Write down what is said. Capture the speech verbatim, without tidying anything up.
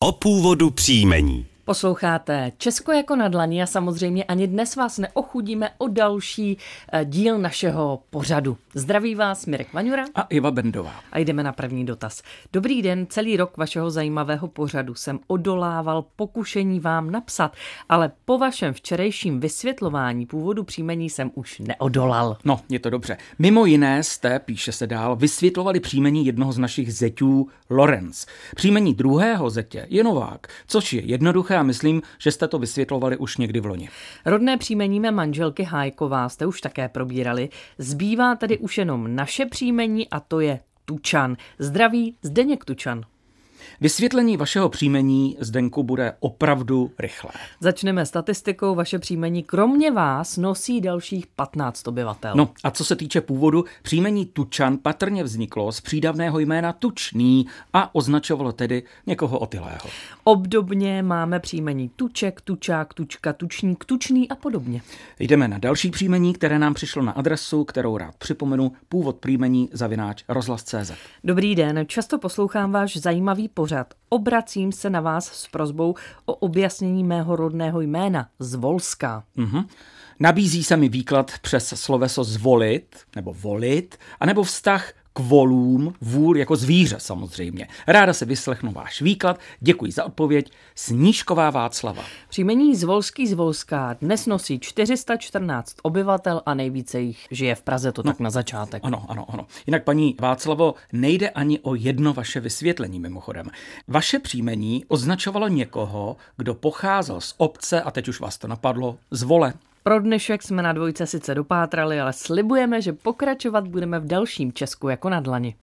o původu příjmení. Posloucháte Česko jako na dlani a samozřejmě ani dnes vás neochudíme o další díl našeho pořadu. Zdraví vás Mirek Vaňura a Iva Bendová. A jdeme na první dotaz. Dobrý den, celý rok vašeho zajímavého pořadu jsem odolával pokušení vám napsat, ale po vašem včerejším vysvětlování původu příjmení jsem už neodolal. No, je to dobře. Mimo jiné jste, píše se dál, vysvětlovali příjmení jednoho z našich zeťů Lorenz. Příjmení druhého zetě je Novák, což je jednoduché a myslím, že jste to vysvětlovali už někdy v loni. Rodné příjmení mé manželky Hájková jste už také probírali. Zbývá tedy už jenom naše příjmení a to je Tučan. Zdraví Zdeněk Tučan. Vysvětlení vašeho příjmení, Zdenku, bude opravdu rychlé. Začneme statistikou. Vaše příjmení kromě vás nosí dalších patnáct obyvatel. No a co se týče původu, příjmení Tučan patrně vzniklo z přídavného jména Tučný a označovalo tedy někoho otylého. Obdobně máme příjmení Tuček, Tučák, Tučka, Tučník, Tučný a podobně. Jdeme na další příjmení, které nám přišlo na adresu, kterou rád připomenu, původ příjmení zavináč rozhlas tečka cé zet. Dobrý den, často poslouchám váš zajímavý pořad. Obracím se na vás s prosbou o objasnění mého rodného jména Zvolská. Mhm. Nabízí se mi výklad přes sloveso zvolit, nebo volit, anebo vztah k volům, vůl jako zvíře samozřejmě. Ráda se vyslechnu váš výklad, děkuji za odpověď. Snížková Václava. Příjmení Zvolský Zvolská dnes nosí čtyři sta čtrnáct obyvatel a nejvíce jich žije v Praze, to no, tak na začátek. Ano, ano, ano. Jinak, paní Václavo, nejde ani o jedno vaše vysvětlení mimochodem. Vaše příjmení označovalo někoho, kdo pocházel z obce, a teď už vás to napadlo, z Vole. Pro dnešek jsme na dvojce sice dopátrali, ale slibujeme, že pokračovat budeme v dalším Česku jako na dlani.